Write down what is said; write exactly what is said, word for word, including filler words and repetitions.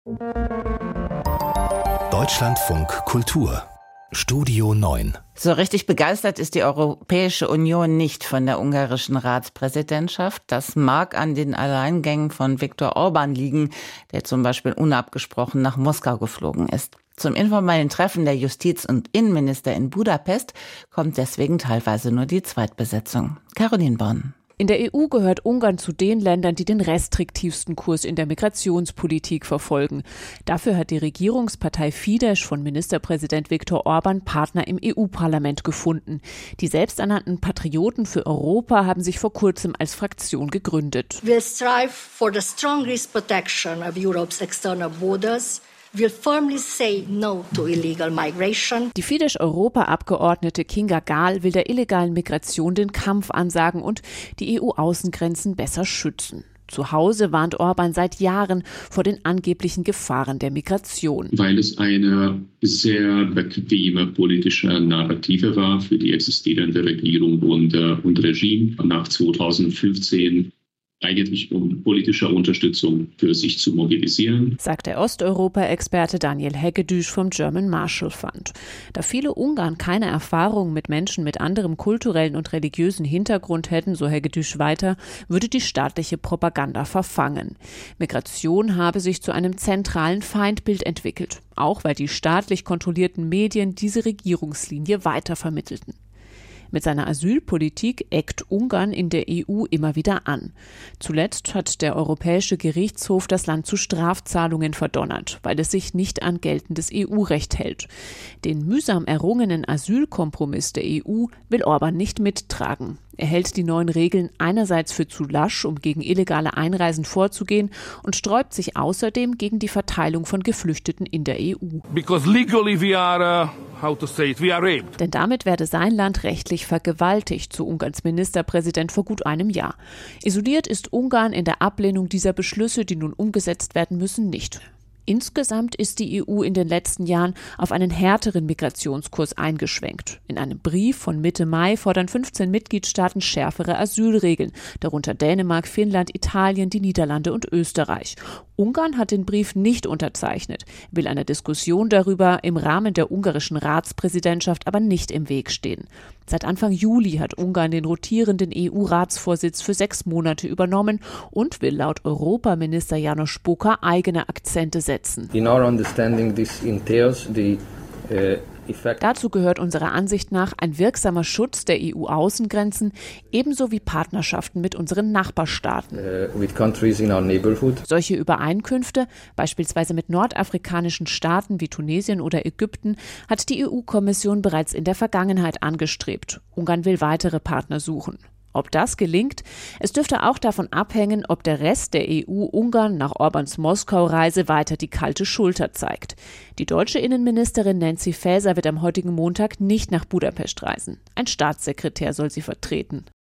Deutschlandfunk Kultur Studio neun. So richtig begeistert ist die Europäische Union nicht von der ungarischen Ratspräsidentschaft. Das mag an den Alleingängen von Viktor Orbán liegen, der zum Beispiel unabgesprochen nach Moskau geflogen ist. Zum informellen Treffen der Justiz- und Innenminister in Budapest kommt deswegen teilweise nur die Zweitbesetzung. Caroline Born. In der E U gehört Ungarn zu den Ländern, die den restriktivsten Kurs in der Migrationspolitik verfolgen. Dafür hat die Regierungspartei Fidesz von Ministerpräsident Viktor Orbán Partner im E U-Parlament gefunden. Die selbsternannten Patrioten für Europa haben sich vor kurzem als Fraktion gegründet. We'll strive for the strongest protection of Europe's external borders. Will firmly say no to illegal migration. Die Fidesz-Europa-Abgeordnete Kinga Gál will der illegalen Migration den Kampf ansagen und die E U-Außengrenzen besser schützen. Zu Hause warnt Orbán seit Jahren vor den angeblichen Gefahren der Migration. Weil es eine sehr bequeme politische Narrative war für die existierende Regierung und, äh, und Regime nach zweitausendfünfzehn. Eigentlich um politische Unterstützung für sich zu mobilisieren, sagt der Osteuropa-Experte Daniel Hegedüs vom German Marshall Fund. Da viele Ungarn keine Erfahrung mit Menschen mit anderem kulturellen und religiösen Hintergrund hätten, so Hegedüs weiter, würde die staatliche Propaganda verfangen. Migration habe sich zu einem zentralen Feindbild entwickelt, auch weil die staatlich kontrollierten Medien diese Regierungslinie weitervermittelten. Mit seiner Asylpolitik eckt Ungarn in der E U immer wieder an. Zuletzt hat der Europäische Gerichtshof das Land zu Strafzahlungen verdonnert, weil es sich nicht an geltendes E U-Recht hält. Den mühsam errungenen Asylkompromiss der E U will Orbán nicht mittragen. Er hält die neuen Regeln einerseits für zu lasch, um gegen illegale Einreisen vorzugehen, und sträubt sich außerdem gegen die Verteilung von Geflüchteten in der E U. Because legally we are, uh, how to say it, we are raped. Denn damit werde sein Land rechtlich vergewaltigt, so Ungarns Ministerpräsident vor gut einem Jahr. Isoliert ist Ungarn in der Ablehnung dieser Beschlüsse, die nun umgesetzt werden müssen, nicht. Insgesamt ist die E U in den letzten Jahren auf einen härteren Migrationskurs eingeschwenkt. In einem Brief von Mitte Mai fordern fünfzehn Mitgliedstaaten schärfere Asylregeln, darunter Dänemark, Finnland, Italien, die Niederlande und Österreich. Ungarn hat den Brief nicht unterzeichnet, will einer Diskussion darüber im Rahmen der ungarischen Ratspräsidentschaft aber nicht im Weg stehen. Seit Anfang Juli hat Ungarn den rotierenden E U-Ratsvorsitz für sechs Monate übernommen und will laut Europaminister János Bóka eigene Akzente setzen. In our understanding, this entails the uh Dazu gehört unserer Ansicht nach ein wirksamer Schutz der E U-Außengrenzen, ebenso wie Partnerschaften mit unseren Nachbarstaaten. Uh, with countries in our neighborhood. Solche Übereinkünfte, beispielsweise mit nordafrikanischen Staaten wie Tunesien oder Ägypten, hat die E U-Kommission bereits in der Vergangenheit angestrebt. Ungarn will weitere Partner suchen. Ob das gelingt? Es dürfte auch davon abhängen, ob der Rest der E U Ungarn nach Orbáns Moskau-Reise weiter die kalte Schulter zeigt. Die deutsche Innenministerin Nancy Faeser wird am heutigen Montag nicht nach Budapest reisen. Ein Staatssekretär soll sie vertreten.